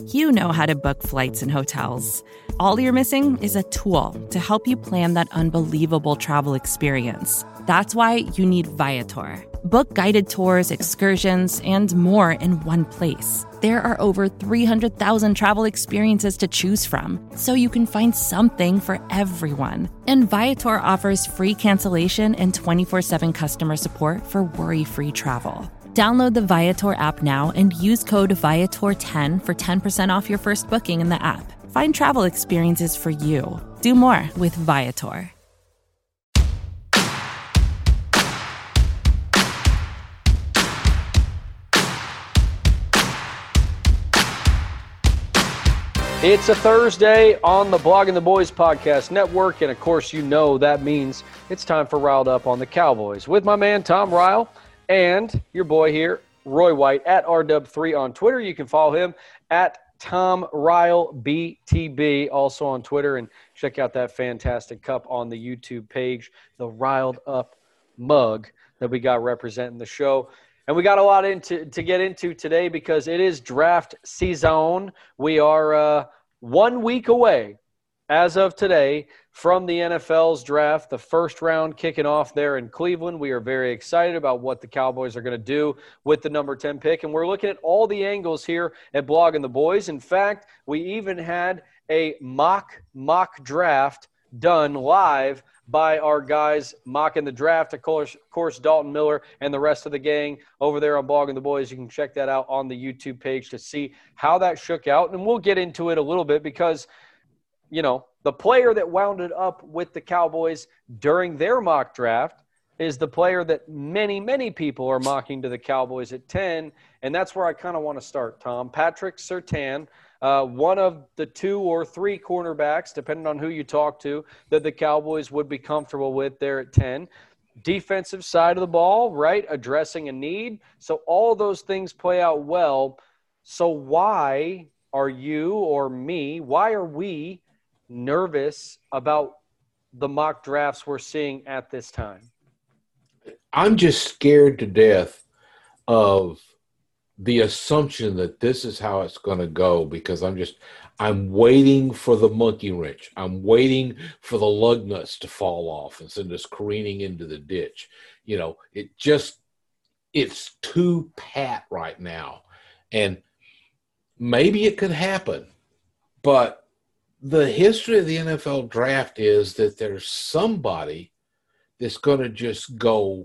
You know how to book flights and hotels. All you're missing is a tool to help you plan that unbelievable travel experience. That's why you need Viator. Book guided tours, excursions, and more in one place. There are over 300,000 travel experiences to choose from, so you can find something for everyone. And Viator offers free cancellation and 24/7 customer support for worry-free travel. Download the Viator app now and use code Viator10 for 10% off your first booking in the app. Find travel experiences for you. Do more with Viator. It's a Thursday on the Blogging the Boys podcast network, and of course, you know that means it's time for Riled Up on the Cowboys with my man Tom Ryle and your boy here, Roy White, at RW3 on Twitter. You can follow him at Tom Ryle BTB, also on Twitter, and check out that fantastic cup on the YouTube page, the Riled Up mug that we got representing the show. And we got a lot to get into today because it is draft season. We are 1 week away, as of today, from the NFL's draft, the first round kicking off there in Cleveland. We are very excited about what the Cowboys are going to do with the number 10 pick. And we're looking at all the angles here at Blogging the Boys. In fact, we even had a mock draft done live by our guys mocking the draft. Of course, Dalton Miller and the rest of the gang over there on Blogging the Boys. You can check that out on the YouTube page to see how that shook out. And we'll get into it a little bit because, you know, the player that wound up with the Cowboys during their mock draft is the player that many, many people are mocking to the Cowboys at 10. And that's where I kind of want to start, Tom. Patrick Surtain. One of the 2 or 3 cornerbacks, depending on who you talk to, that the Cowboys would be comfortable with there at 10. Defensive side of the ball, right, addressing a need. So all those things play out well. So why are you or me, why are we nervous about the mock drafts we're seeing at this time? I'm just scared to death of the assumption that this is how it's going to go because I'm waiting for the monkey wrench. I'm waiting for the lug nuts to fall off and send us careening into the ditch. You know, it's too pat right now. And maybe it could happen, but the history of the NFL draft is that there's somebody that's going to just go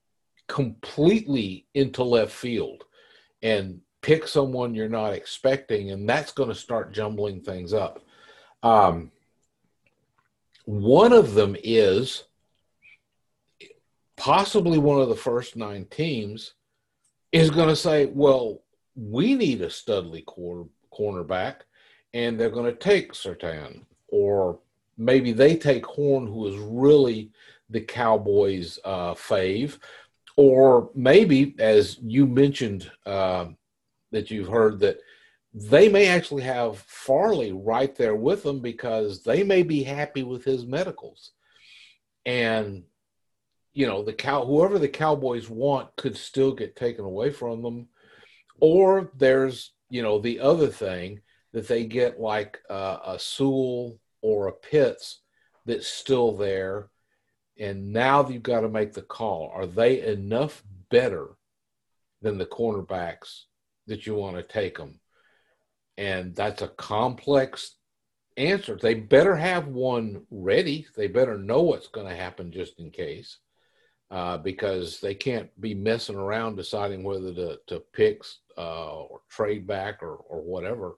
completely into left field and pick someone you're not expecting, and that's going to start jumbling things up. One of them is possibly one of the first 9 teams is going to say, well, we need a studly cornerback, and they're going to take Surtain. Or maybe they take Horn, who is really the Cowboys' fave. Or maybe, as you mentioned, that you've heard, that they may actually have Farley right there with them because they may be happy with his medicals. And, you know, whoever the Cowboys want could still get taken away from them. Or there's, you know, the other thing that they get like a Sewell or a Pitts that's still there. And now you've got to make the call. Are they enough better than the cornerbacks that you want to take them? And that's a complex answer. They better have one ready. They better know what's going to happen just in case, because they can't be messing around deciding whether to pick or trade back or whatever.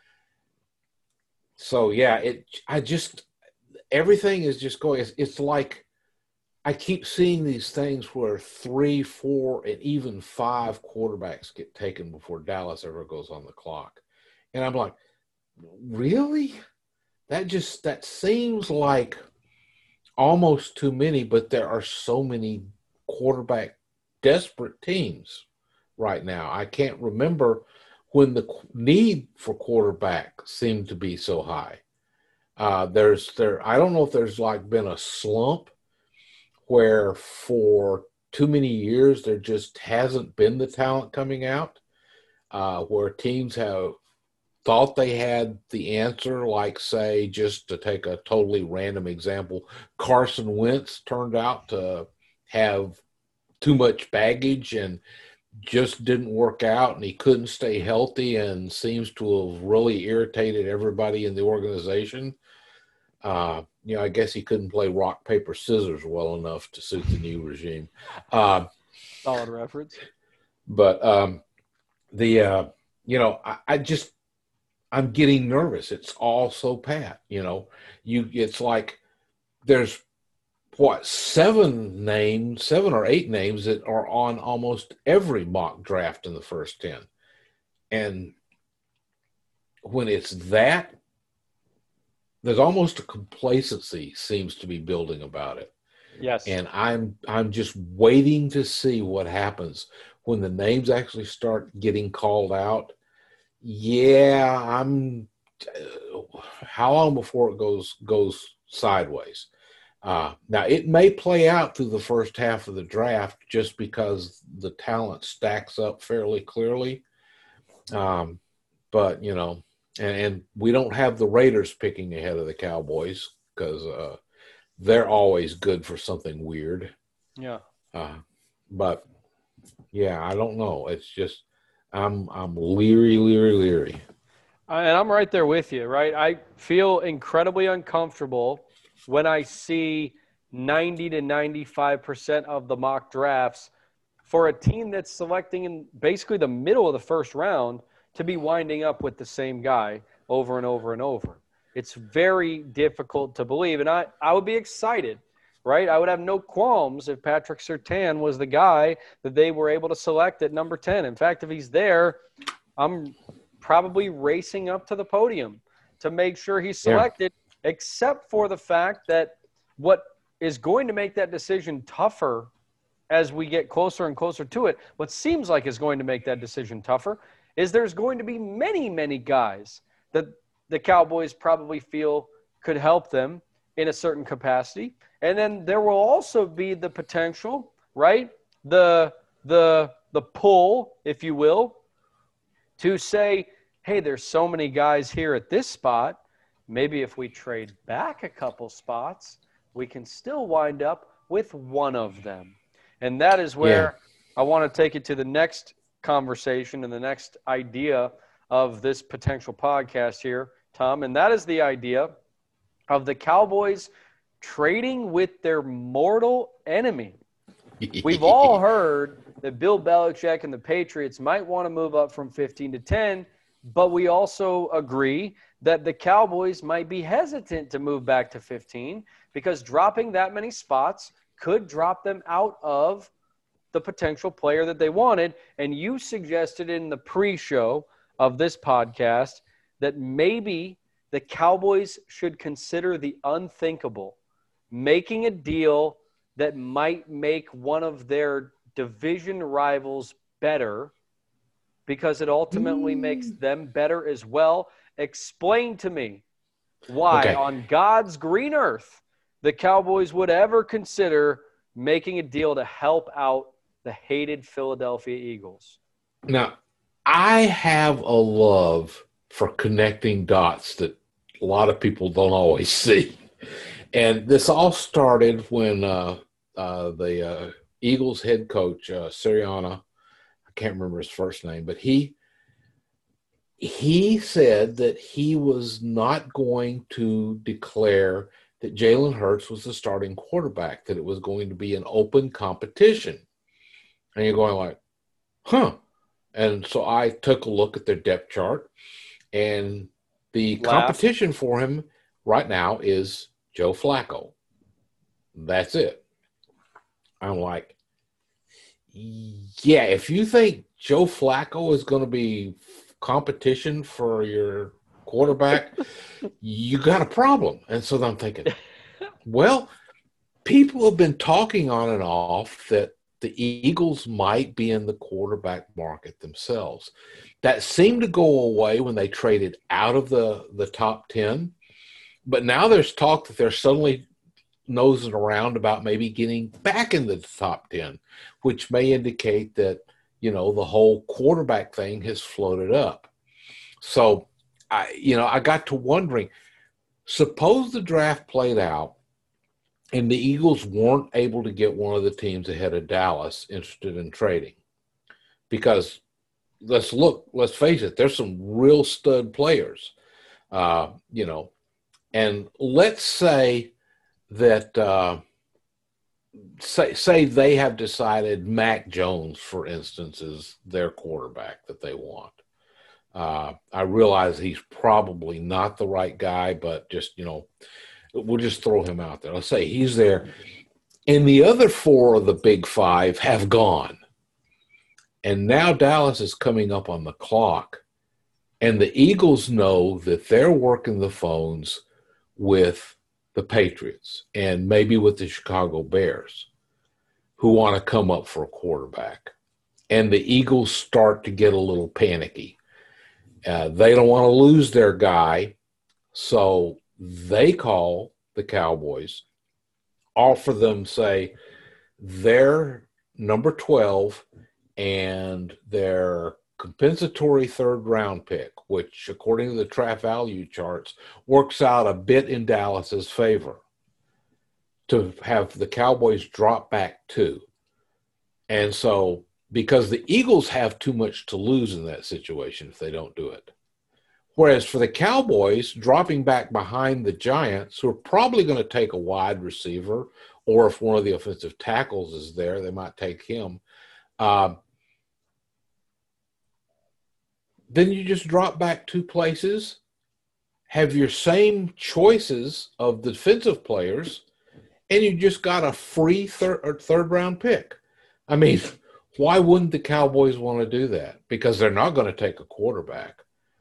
So, yeah, everything is just going. It's like, I keep seeing these things where 3, 4, and even 5 quarterbacks get taken before Dallas ever goes on the clock. And I'm like, really? That seems like almost too many, but there are so many quarterback desperate teams right now. I can't remember when the need for quarterback seemed to be so high. I don't know if there's like been a slump where for too many years there just hasn't been the talent coming out, where teams have thought they had the answer, like, say, just to take a totally random example, Carson Wentz turned out to have too much baggage and just didn't work out, and he couldn't stay healthy and seems to have really irritated everybody in the organization. I guess he couldn't play rock, paper, scissors well enough to suit the new regime. Solid reference. But I'm getting nervous. It's all so pat, it's like there's seven or eight names that are on almost every mock draft in the first 10. And when it's that, there's almost a complacency seems to be building about it. Yes. And I'm just waiting to see what happens when the names actually start getting called out. Yeah, how long before it goes sideways? Now, it may play out through the first half of the draft just because the talent stacks up fairly clearly. But, and we don't have the Raiders picking ahead of the Cowboys because they're always good for something weird. Yeah. But, yeah, I don't know. It's just I'm leery. And I'm right there with you, right? I feel incredibly uncomfortable when I see 90 to 95% of the mock drafts for a team that's selecting in basically the middle of the first round to be winding up with the same guy over and over and over. It's very difficult to believe. And I would be excited, right? I would have no qualms if Patrick Surtain was the guy that they were able to select at number 10. In fact, if he's there, I'm probably racing up to the podium to make sure he's selected. Yeah. Except for the fact that what is going to make that decision tougher as we get closer and closer to it, what seems like is going to make that decision tougher, is there's going to be many, many guys that the Cowboys probably feel could help them in a certain capacity. And then there will also be the potential, right, the pull, if you will, to say, hey, there's so many guys here at this spot. Maybe if we trade back a couple spots, we can still wind up with one of them. And that is where I want to take it to the next conversation and the next idea of this potential podcast here, Tom. And that is the idea of the Cowboys trading with their mortal enemy. We've all heard that Bill Belichick and the Patriots might want to move up from 15 to 10, but we also agree that the Cowboys might be hesitant to move back to 15 because dropping that many spots could drop them out of the potential player that they wanted. And you suggested in the pre-show of this podcast that maybe the Cowboys should consider the unthinkable, making a deal that might make one of their division rivals better because it ultimately makes them better as well. Explain to me why on God's green earth the Cowboys would ever consider making a deal to help out the hated Philadelphia Eagles. Now, I have a love for connecting dots that a lot of people don't always see. And this all started when the Eagles head coach, Sirianni, I can't remember his first name, but he said that he was not going to declare that Jalen Hurts was the starting quarterback, that it was going to be an open competition. And you're going like, huh. And so I took a look at their depth chart, and the competition for him right now is Joe Flacco. That's it. I'm like, yeah, if you think Joe Flacco is going to be competition for your quarterback, you got a problem. And so I'm thinking, well, people have been talking on and off that the Eagles might be in the quarterback market themselves. That seemed to go away when they traded out of the top 10. But now there's talk that they're suddenly nosing around about maybe getting back into the top 10, which may indicate that, the whole quarterback thing has floated up. So I got to wondering, suppose the draft played out and the Eagles weren't able to get one of the teams ahead of Dallas interested in trading. Because let's face it, there's some real stud players, and let's say that say they have decided Mac Jones, for instance, is their quarterback that they want. I realize he's probably not the right guy, but just, we'll just throw him out there. Let's say he's there. And the other four of the big five have gone. And now Dallas is coming up on the clock. And the Eagles know that they're working the phones with the Patriots and maybe with the Chicago Bears, who want to come up for a quarterback. And the Eagles start to get a little panicky. They don't want to lose their guy, so they call the Cowboys, offer them, say, their number 12 and their compensatory third-round pick, which, according to the trap value charts, works out a bit in Dallas's favor, to have the Cowboys drop back 2. And so, because the Eagles have too much to lose in that situation if they don't do it. Whereas for the Cowboys, dropping back behind the Giants, who are probably going to take a wide receiver, or if one of the offensive tackles is there, they might take him. Then you just drop back 2 places, have your same choices of defensive players, and you just got a free third-round pick. I mean, why wouldn't the Cowboys want to do that? Because they're not going to take a quarterback.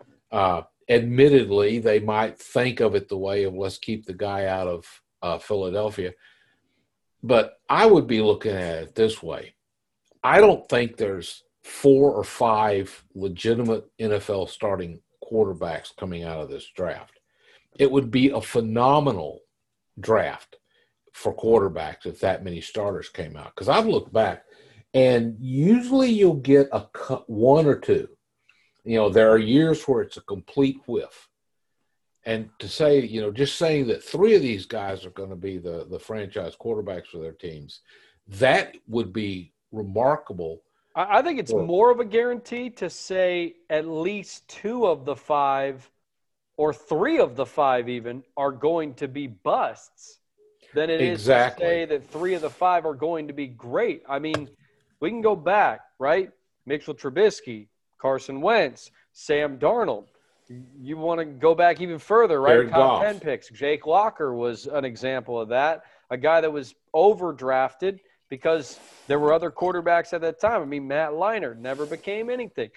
Admittedly, they might think of it the way of, let's keep the guy out of Philadelphia. But I would be looking at it this way. I don't think there's 4 or 5 legitimate NFL starting quarterbacks coming out of this draft. It would be a phenomenal draft for quarterbacks if that many starters came out. Because I've looked back, and usually you'll get 1 or 2. There are years where it's a complete whiff. And to say, just saying that 3 of these guys are going to be the franchise quarterbacks for their teams, that would be remarkable. I think it's more of a guarantee to say at least 2 of the 5 or 3 of the 5 even are going to be busts than it is to say that 3 of the 5 are going to be great. I mean, we can go back, right? Mitchell Trubisky, Carson Wentz, Sam Darnold. You want to go back even further, right? Jared Top Goff. 10 picks. Jake Locker was an example of that. A guy that was overdrafted because there were other quarterbacks at that time. I mean, Matt Leinart never became anything.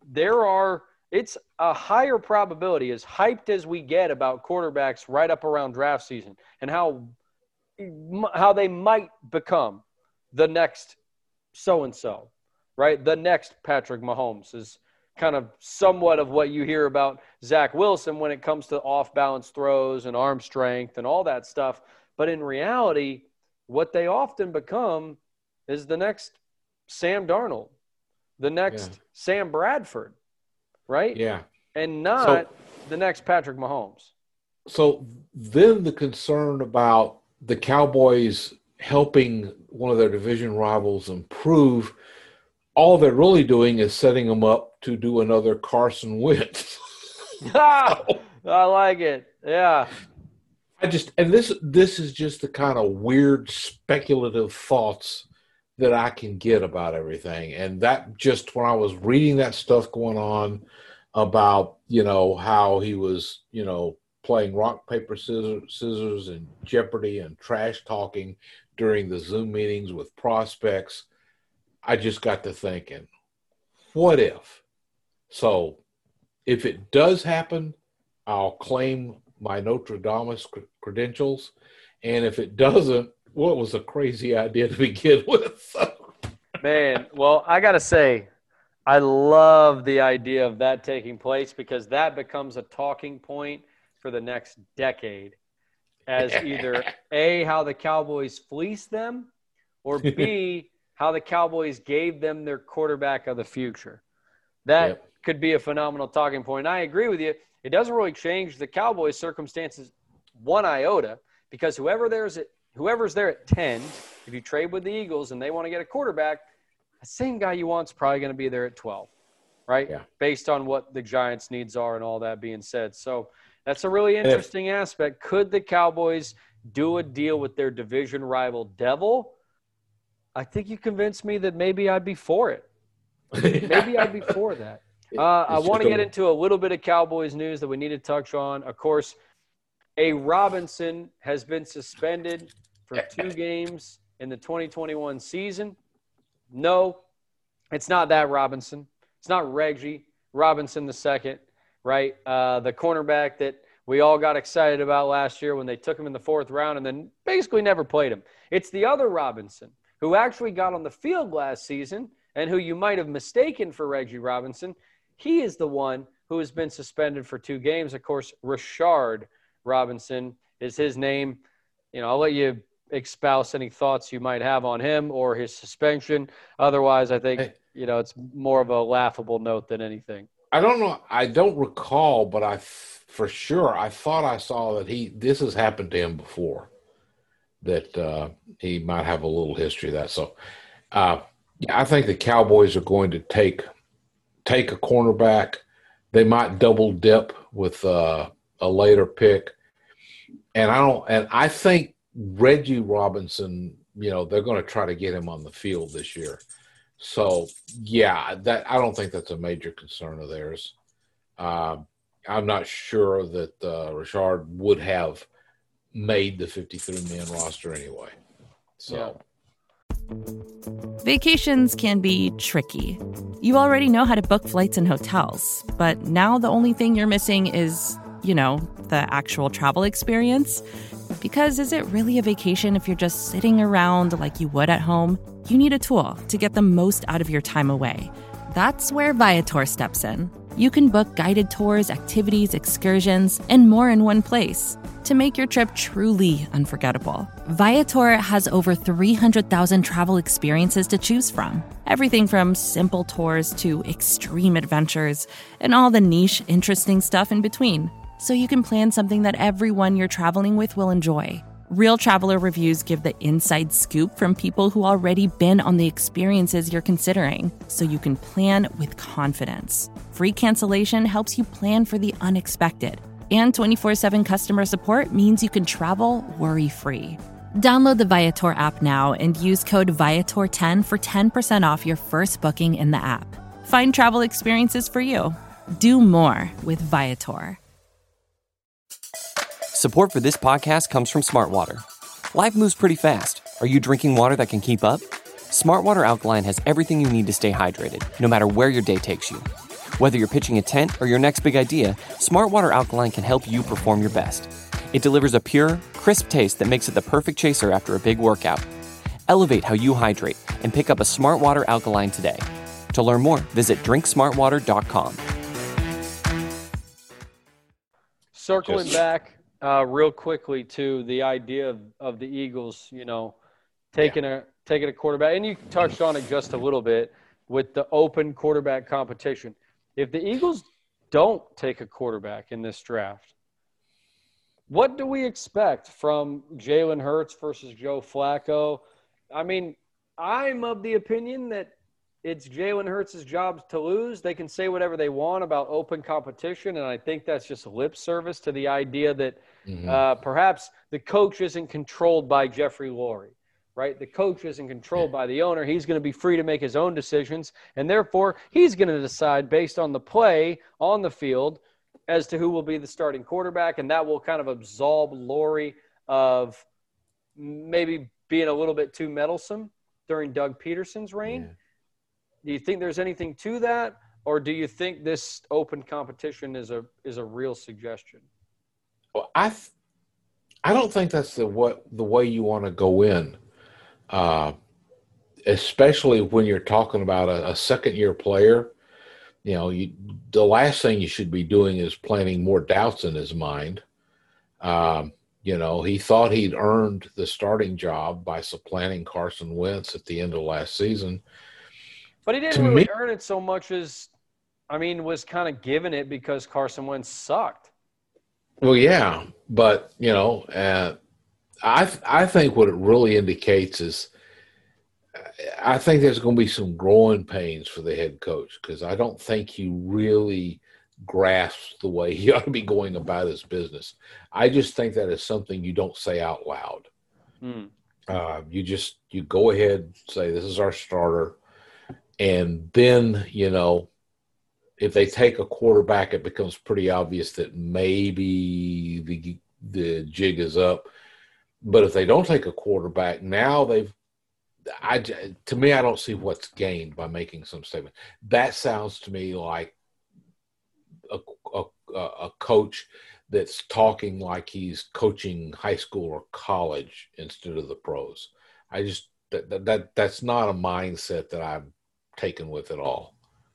It's a higher probability, as hyped as we get about quarterbacks right up around draft season and how they might become the next so-and-so, right? The next Patrick Mahomes is kind of somewhat of what you hear about Zach Wilson when it comes to off-balance throws and arm strength and all that stuff. But in reality, what they often become is the next Sam Darnold, the next Sam Bradford, right? Yeah. And not the next Patrick Mahomes. So then the concern about the Cowboys helping one of their division rivals improve, all they're really doing is setting them up to do another Carson Wentz. I like it. Yeah. This is just the kind of weird speculative thoughts that I can get about everything. And that just, when I was reading that stuff going on about, how he was, playing rock, paper, scissors and Jeopardy and trash talking during the Zoom meetings with prospects, I just got to thinking, what if? So if it does happen, I'll claim my Notre Dame credentials. And if it doesn't, well, it was a crazy idea to begin with. Man, well, I got to say, I love the idea of that taking place because that becomes a talking point for the next decade as either A, how the Cowboys fleeced them, or B, how the Cowboys gave them their quarterback of the future. That could be a phenomenal talking point. I agree with you. it doesn't really change the Cowboys' circumstances one iota, because whoever's there at 10, if you trade with the Eagles and they want to get a quarterback, the same guy you want is probably going to be there at 12, right? Yeah. Based on what the Giants' needs are and all that being said. So that's a really interesting aspect. Could the Cowboys do a deal with their division rival Devil? I think you convinced me that maybe I'd be for it. Maybe I'd be for that. I want to get into a little bit of Cowboys news that we need to touch on. Of course, A. Robinson has been suspended for 2 games in the 2021 season. No, it's not that Robinson. It's not Reggie Robinson II, right? The cornerback that we all got excited about last year when they took him in the 4th round and then basically never played him. It's the other Robinson who actually got on the field last season and who you might have mistaken for Reggie Robinson. He is the one who has been suspended for 2 games. Of course, Rashard Robinson is his name. I'll let you espouse any thoughts you might have on him or his suspension. Otherwise, I think, it's more of a laughable note than anything. I don't know. I don't recall, but I thought I saw that this has happened to him before, that he might have a little history of that. So, I think the Cowboys are going to take a cornerback. They might double dip with a later pick. And I think Reggie Robinson, they're going to try to get him on the field this year. So, I don't think that's a major concern of theirs. I'm not sure that Rashard would have made the 53-man roster anyway. So. Yeah. Vacations can be tricky. You already know how to book flights and hotels, but now the only thing you're missing is, the actual travel experience. Because is it really a vacation if you're just sitting around like you would at home? You need a tool to get the most out of your time away. That's where Viator steps in. You can book guided tours, activities, excursions, and more in one place to make your trip truly unforgettable. Viator has over 300,000 travel experiences to choose from. Everything from simple tours to extreme adventures and all the niche, interesting stuff in between. So you can plan something that everyone you're traveling with will enjoy. Real traveler reviews give the inside scoop from people who already been on the experiences you're considering, so you can plan with confidence. Free cancellation helps you plan for the unexpected. And 24/7 customer support means you can travel worry-free. Download the Viator app now and use code Viator10 for 10% off your first booking in the app. Find travel experiences for you. Do more with Viator. Support for this podcast comes from Smartwater. Life moves pretty fast. Are you drinking water that can keep up? Smartwater Alkaline has everything you need to stay hydrated, no matter where your day takes you. Whether you're pitching a tent or your next big idea, Smartwater Alkaline can help you perform your best. It delivers a pure, crisp taste that makes it the perfect chaser after a big workout. Elevate how you hydrate and pick up a Smartwater Alkaline today. To learn more, visit drinksmartwater.com. Circling back real quickly to the idea of the Eagles, taking a quarterback, and you touched on it just a little bit with the open quarterback competition. If the Eagles don't take a quarterback in this draft, what do we expect from Jalen Hurts versus Joe Flacco? I mean, I'm of the opinion that it's Jalen Hurts' job to lose. They can say whatever they want about open competition, and I think that's just lip service to the idea that perhaps the coach isn't controlled by Jeffrey Lurie, right? The coach isn't controlled by the owner. He's going to be free to make his own decisions, and therefore he's going to decide based on the play on the field as to who will be the starting quarterback, and that will kind of absolve Lurie of maybe being a little bit too meddlesome during Doug Peterson's reign. Yeah. Do you think there's anything to that, or do you think this open competition is a real suggestion? Well, I don't think that's the way you want to go in, especially when you're talking about a second-year player. The last thing you should be doing is planting more doubts in his mind. He thought he'd earned the starting job by supplanting Carson Wentz at the end of last season. But he didn't really earn it so much as was kind of given it because Carson Wentz sucked. Well, yeah, but I think what it really indicates is I think there's going to be some growing pains for the head coach because I don't think he really grasps the way he ought to be going about his business. I just think that is something you don't say out loud. You go ahead, say this is our starter, and then if they take a quarterback, it becomes pretty obvious that maybe the jig is up. But if they don't take a quarterback, now to me, I don't see what's gained by making some statement. That sounds to me like a coach that's talking like he's coaching high school or college instead of the pros. I just that's not a mindset that I'm taken with at all.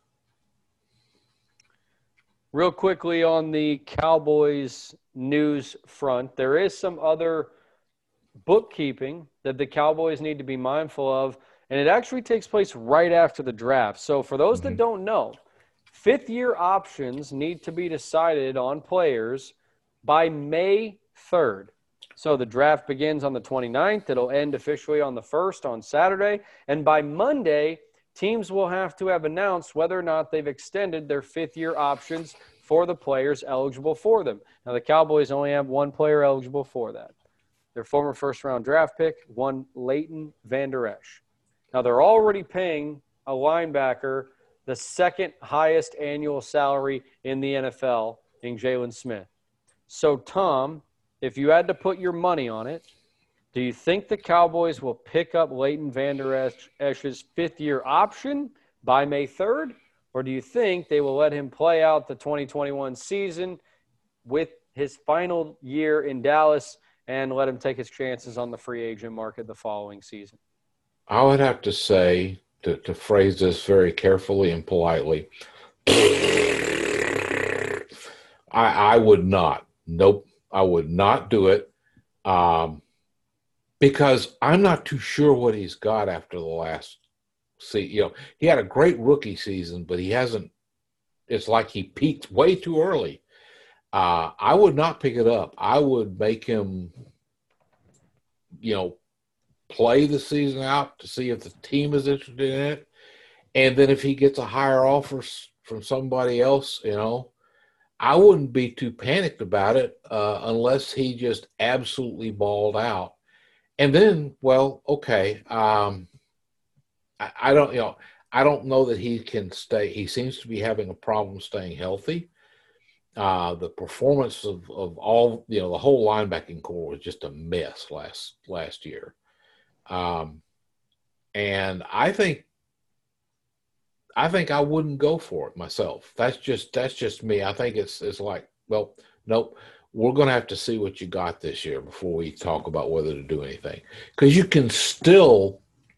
Real quickly on the Cowboys news front, there is some other bookkeeping that the Cowboys need to be mindful of, and it actually takes place right after the draft. So for those that don't know, fifth-year options need to be decided on players by May 3rd. So the draft begins on the 29th. It'll end officially on the 1st on Saturday. And by Monday, teams will have to have announced whether or not they've extended their fifth-year options for the players eligible for them. Now, the Cowboys only have one player eligible for that. Their former first-round draft pick, one Leighton Vander Esch. Now, they're already paying a linebacker the second highest annual salary in the NFL in Jaylon Smith. So, Tom, if you had to put your money on it, do you think the Cowboys will pick up Leighton Vander Esch's fifth-year option by May 3rd? Or do you think they will let him play out the 2021 season with his final year in Dallas and let him take his chances on the free agent market the following season? I would have to say, to phrase this very carefully and politely, I would not. Nope, I would not do it because I'm not too sure what he's got after the last season. He had a great rookie season, but he hasn't – it's like he peaked way too early. I would not pick it up. I would make him, play the season out to see if the team is interested in it. And then if he gets a higher offer from somebody else, I wouldn't be too panicked about it unless he just absolutely balled out. And then, well, okay, I don't know that he can stay. He seems to be having a problem staying healthy. The performance of all, the whole linebacking core was just a mess last year. And I think I wouldn't go for it myself. That's just me. I think it's like, well, nope. We're going to have to see what you got this year before we talk about whether to do anything. Because you can still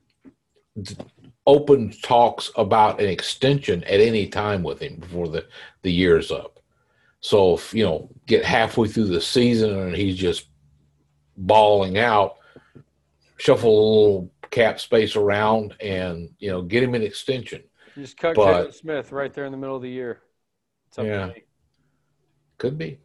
open talks about an extension at any time with him before the year's up. So if, get halfway through the season and he's just balling out, shuffle a little cap space around and, get him an extension. You just cut Jaylon Smith right there in the middle of the year. It's up to me. Could be.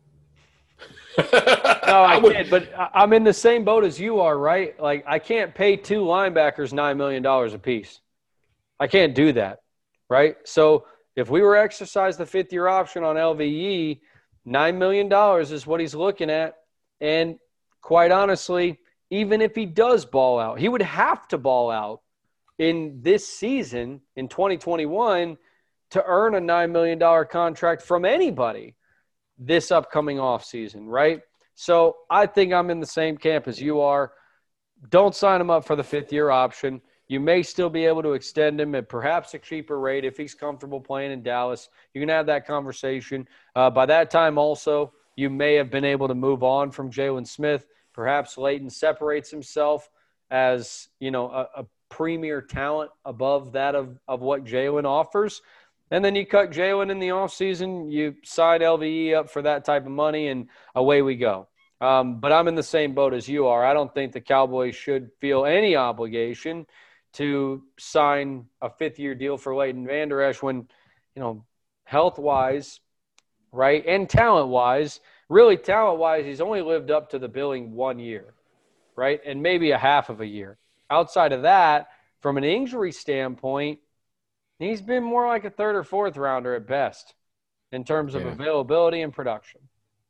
No, I can't, but I'm in the same boat as you are, right? Like, I can't pay two linebackers $9 million apiece. I can't do that, right? So if we were to exercise the fifth-year option on LVE, $9 million is what he's looking at. And quite honestly, even if he does ball out, he would have to ball out in this season in 2021 to earn a $9 million contract from anybody this upcoming offseason, right? So I think I'm in the same camp as you are. Don't sign him up for the fifth-year option. You may still be able to extend him at perhaps a cheaper rate if he's comfortable playing in Dallas. You can have that conversation. By that time also, you may have been able to move on from Jaylon Smith. Perhaps Leighton separates himself as, a premier talent above that of what Jaylon offers. And then you cut Jaylon in the offseason, you sign LVE up for that type of money, and away we go. But I'm in the same boat as you are. I don't think the Cowboys should feel any obligation to sign a fifth-year deal for Leighton Vander Esch when, health-wise, right, and talent-wise. Really, talent-wise, he's only lived up to the billing 1 year, right, and maybe a half of a year. Outside of that, from an injury standpoint, he's been more like a third or fourth rounder at best in terms of availability and production.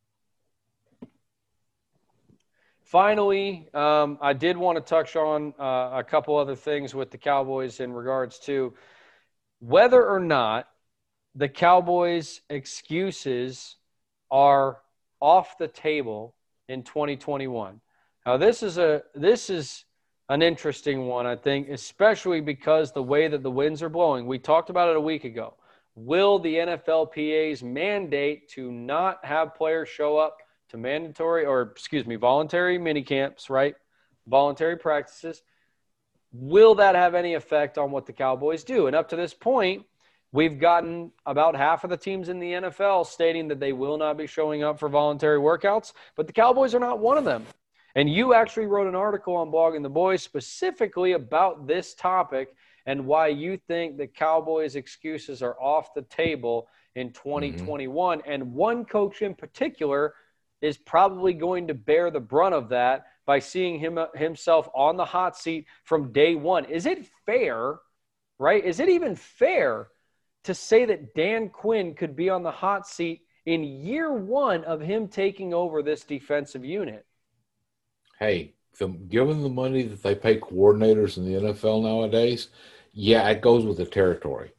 Finally, I did want to touch on a couple other things with the Cowboys in regards to whether or not the Cowboys' excuses are off the table in 2021. Now, this is an interesting one, I think, especially because the way that the winds are blowing. We talked about it a week ago. Will the NFLPA's mandate to not have players show up to voluntary minicamps, right? Voluntary practices. Will that have any effect on what the Cowboys do? And up to this point, we've gotten about half of the teams in the NFL stating that they will not be showing up for voluntary workouts, but the Cowboys are not one of them. And you actually wrote an article on Blogging the Boys specifically about this topic and why you think the Cowboys' excuses are off the table in 2021. And one coach in particular is probably going to bear the brunt of that by seeing himself on the hot seat from day one. Is it fair, right? Is it even fair to say that Dan Quinn could be on the hot seat in year one of him taking over this defensive unit? Hey, given the money that they pay coordinators in the NFL nowadays, yeah, it goes with the territory.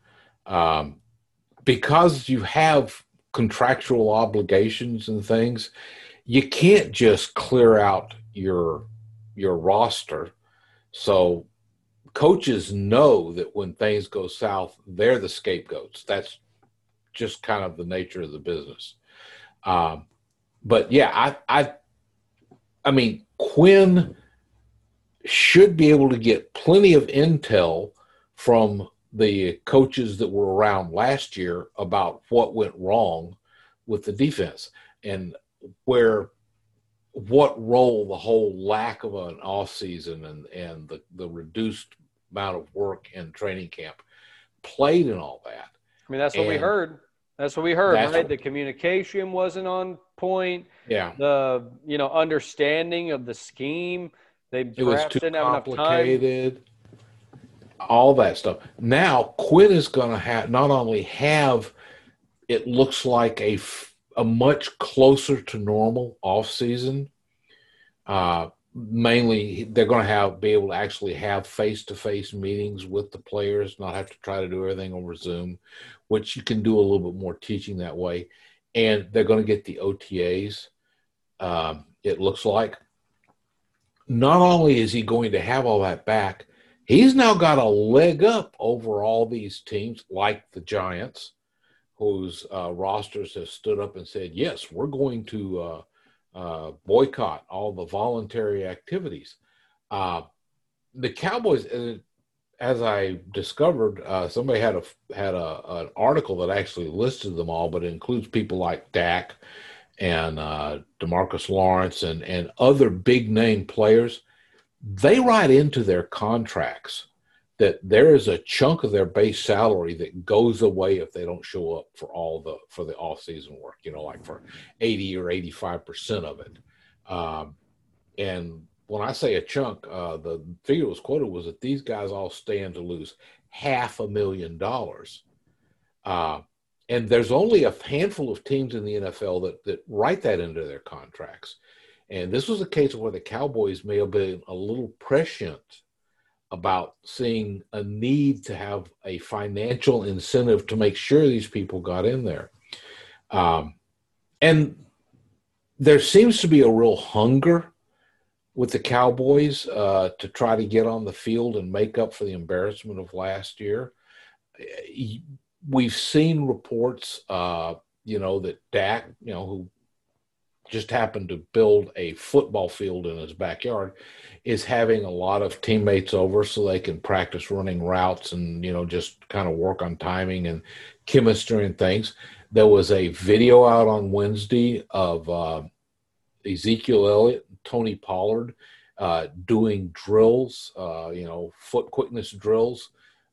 Because you have contractual obligations and things, you can't just clear out your roster. So coaches know that when things go south, they're the scapegoats. That's just kind of the nature of the business. But yeah, I mean, Quinn should be able to get plenty of intel from the coaches that were around last year about what went wrong with the defense and what role the whole lack of an offseason and the reduced amount of work in training camp played in all that. I mean, that's what we heard. That's what we heard, right? The communication wasn't on point. Yeah. The, understanding of the scheme. It was too complicated. All that stuff. Now, Quinn is going to not only have, it looks like a much closer to normal offseason. Mainly, they're going to be able to actually have face-to-face meetings with the players, not have to try to do everything over Zoom, which you can do a little bit more teaching that way. And they're going to get the OTAs, it looks like. Not only is he going to have all that back, he's now got a leg up over all these teams like the Giants, whose rosters have stood up and said, yes, we're going to boycott all the voluntary activities. The Cowboys, as I discovered, somebody had an article that actually listed them all, but it includes people like Dak and DeMarcus Lawrence and other big-name players. They write into their contracts that there is a chunk of their base salary that goes away if they don't show up for the off-season work, like for 80 or 85% of it. And when I say a chunk, the figure was quoted was that these guys all stand to lose $500,000. And there's only a handful of teams in the NFL that write that into their contracts. And this was a case where the Cowboys may have been a little prescient about seeing a need to have a financial incentive to make sure these people got in there. And there seems to be a real hunger with the Cowboys to try to get on the field and make up for the embarrassment of last year. We've seen reports, that Dak, who just happened to build a football field in his backyard, is having a lot of teammates over so they can practice running routes and, just kind of work on timing and chemistry and things. There was a video out on Wednesday of Ezekiel Elliott and Tony Pollard doing drills, foot quickness drills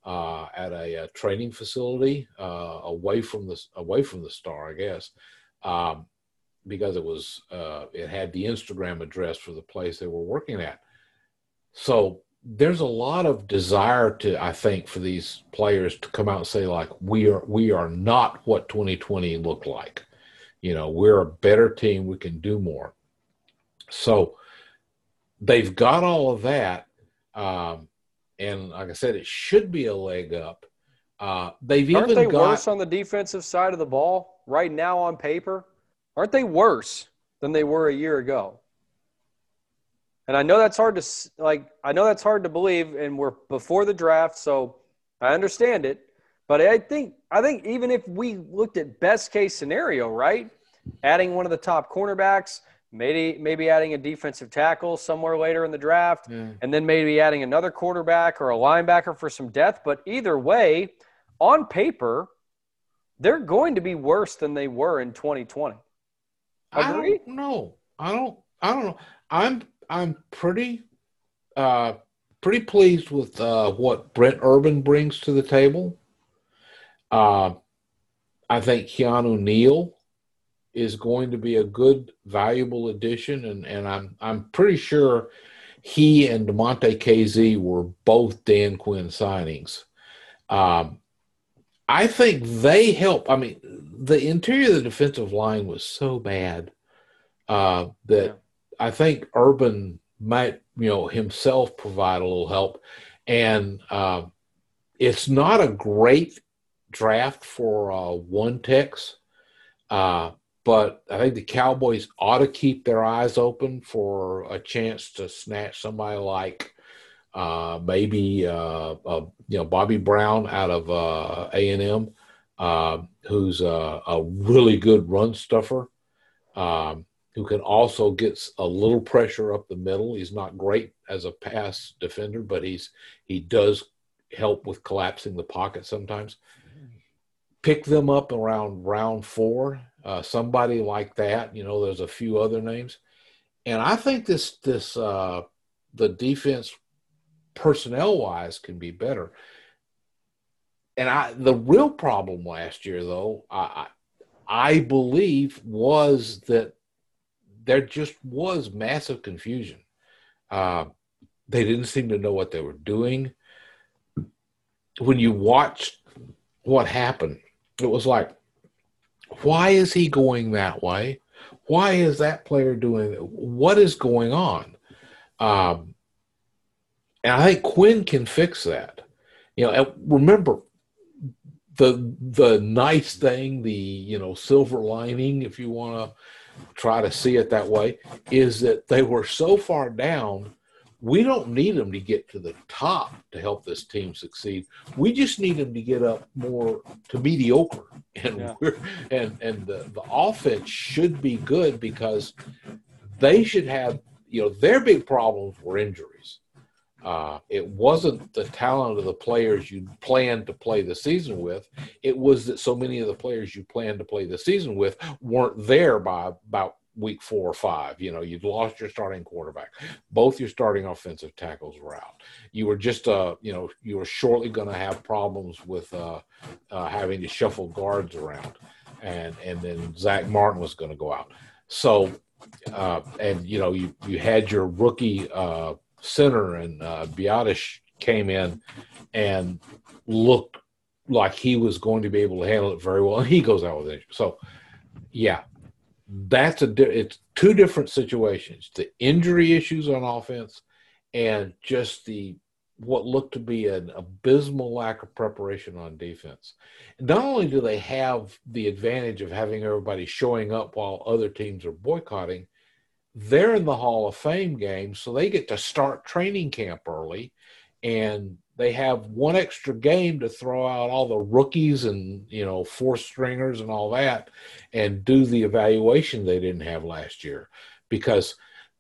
at a training facility away from the Star, I guess, because it had the Instagram address for the place they were working at. So there's a lot of desire I think, for these players to come out and say, like, we are not what 2020 looked like. We're a better team. We can do more. So they've got all of that. And like I said, it should be a leg up. Aren't they worse on the defensive side of the ball right now on paper? Aren't they worse than they were a year ago? And I know that's hard to believe, and we're before the draft, so I understand it. But I think even if we looked at best case scenario, right, adding one of the top cornerbacks, maybe adding a defensive tackle somewhere later in the draft, and then maybe adding another quarterback or a linebacker for some depth. But either way, on paper, they're going to be worse than they were in 2020. Agree? I don't know. I'm pretty pleased with what Brent Urban brings to the table. I think Keanu Neal is going to be a good, valuable addition, and I'm pretty sure he and DeMonte KZ were both Dan Quinn signings. I think they help. I mean, the interior of the defensive line was so bad that I think Urban might, himself provide a little help. And it's not a great draft for one techs, but I think the Cowboys ought to keep their eyes open for a chance to snatch somebody like maybe Bobby Brown out of A&M, who's a really good run stuffer, who can also get a little pressure up the middle. He's not great as a pass defender, but he does help with collapsing the pocket sometimes. Pick them up around round 4, somebody like that. There's a few other names. And I think the defense personnel-wise can be better. And the real problem last year, though, I believe, was that there just was massive confusion. They didn't seem to know what they were doing. When you watched what happened, it was like, why is he going that way? Why is that player doing it? What is going on? And I think Quinn can fix that. And remember, the nice thing, the silver lining, if you want to try to see it that way, is that they were so far down. We don't need them to get to the top to help this team succeed. We just need them to get up more to mediocre, and the offense should be good, because they should have, their big problems were injuries. It wasn't the talent of the players you planned to play the season with. It was that so many of the players you planned to play the season with weren't there by about week 4 or 5. You'd lost your starting quarterback. Both your starting offensive tackles were out. You were just, you were shortly going to have problems with having to shuffle guards around. And then Zach Martin was going to go out. So, you had your rookie center, and Biadasz came in and looked like he was going to be able to handle it very well, and he goes out with it. So, yeah, it's two different situations: the injury issues on offense, and just what looked to be an abysmal lack of preparation on defense. And not only do they have the advantage of having everybody showing up while other teams are boycotting, they're in the Hall of Fame game, so they get to start training camp early, and they have one extra game to throw out all the rookies and, fourth stringers and all that, and do the evaluation they didn't have last year. Because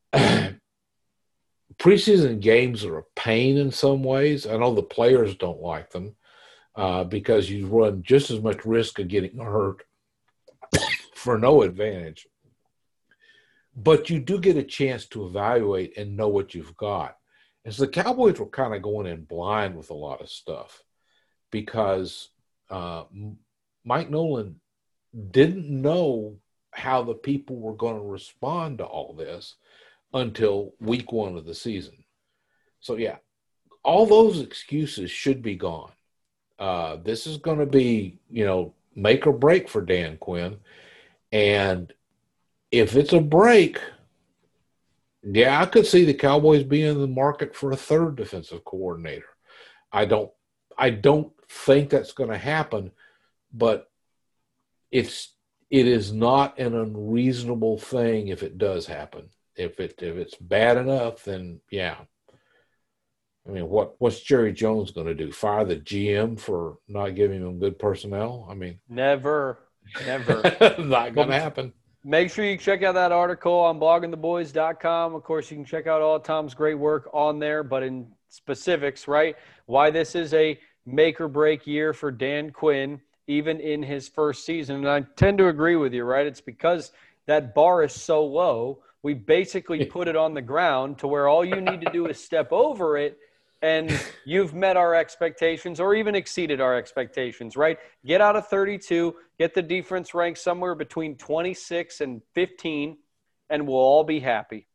preseason games are a pain in some ways. I know the players don't like them because you run just as much risk of getting hurt for no advantage. But you do get a chance to evaluate and know what you've got. And so the Cowboys were kind of going in blind with a lot of stuff. because Mike Nolan didn't know how the people were going to respond to all this until week 1 of the season. So, yeah, all those excuses should be gone. This is going to be, make or break for Dan Quinn. And if it's a break, yeah, I could see the Cowboys being in the market for a third defensive coordinator. I don't think that's going to happen, but it is not an unreasonable thing if it does happen. If it's bad enough, then yeah. I mean, what's Jerry Jones going to do? Fire the GM for not giving him good personnel? I mean, never. Not going to happen. Make sure you check out that article on bloggingtheboys.com. Of course, you can check out all Tom's great work on there, but in specifics, right, why this is a make-or-break year for Dan Quinn, even in his first season. And I tend to agree with you, right? It's because that bar is so low, we basically put it on the ground to where all you need to do is step over it, and you've met our expectations or even exceeded our expectations, right? Get out of 32, get the defense ranked somewhere between 26 and 15, and we'll all be happy.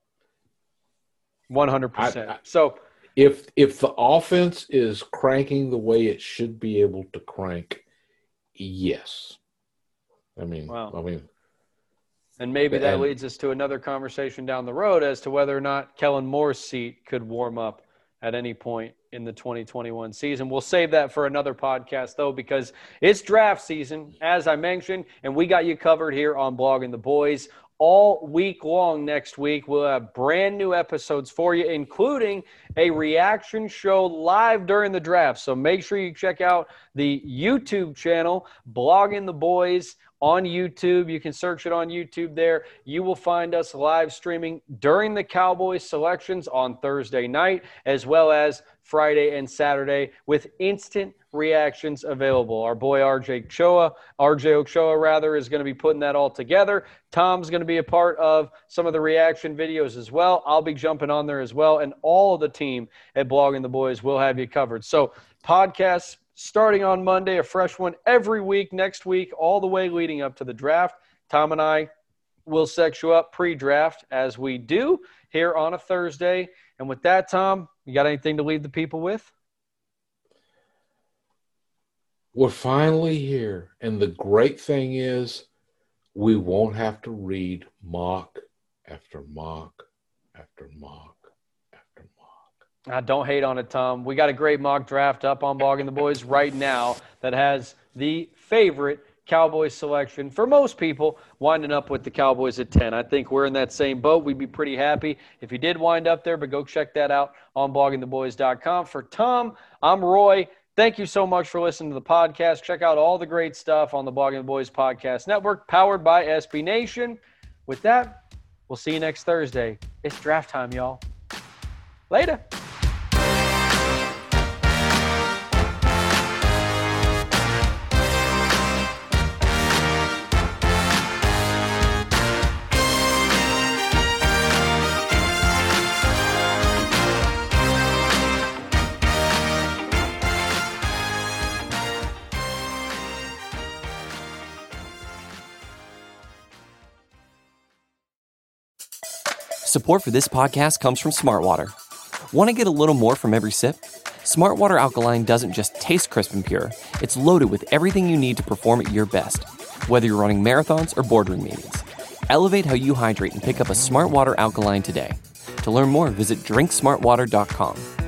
100%. So if the offense is cranking the way it should be able to crank, yes. I mean, and maybe that leads us to another conversation down the road as to whether or not Kellen Moore's seat could warm up at any point in the 2021 season. We'll save that for another podcast, though, because it's draft season, as I mentioned, and we got you covered here on Blogging the Boys all week long. Next week, we'll have brand new episodes for you, including a reaction show live during the draft. So make sure you check out the YouTube channel, Blogging the Boys, on YouTube. You can search it on YouTube there. You will find us live streaming during the Cowboys selections on Thursday night, as well as Friday and Saturday, with instant reactions available. Our boy RJ Ochoa is going to be putting that all together. Tom's going to be a part of some of the reaction videos as well. I'll be jumping on there as well, and all of the team at Blogging the Boys will have you covered. So podcasts starting on Monday, a fresh one every week, next week, all the way leading up to the draft. Tom and I will sex you up pre-draft as we do here on a Thursday. And with that, Tom, you got anything to leave the people with? We're finally here. And the great thing is we won't have to read mock after mock after mock. Don't hate on it, Tom. We got a great mock draft up on Blogging the Boys right now that has the favorite Cowboys selection for most people winding up with the Cowboys at 10. I think we're in that same boat. We'd be pretty happy if you did wind up there, but go check that out on bloggingtheboys.com. For Tom, I'm Roy. Thank you so much for listening to the podcast. Check out all the great stuff on the Blogging the Boys Podcast Network, powered by SB Nation. With that, we'll see you next Thursday. It's draft time, y'all. Later. Support for this podcast comes from Smartwater. Want to get a little more from every sip? Smartwater Alkaline doesn't just taste crisp and pure. It's loaded with everything you need to perform at your best, whether you're running marathons or boardroom meetings. Elevate how you hydrate and pick up a Smartwater Alkaline today. To learn more, visit drinksmartwater.com.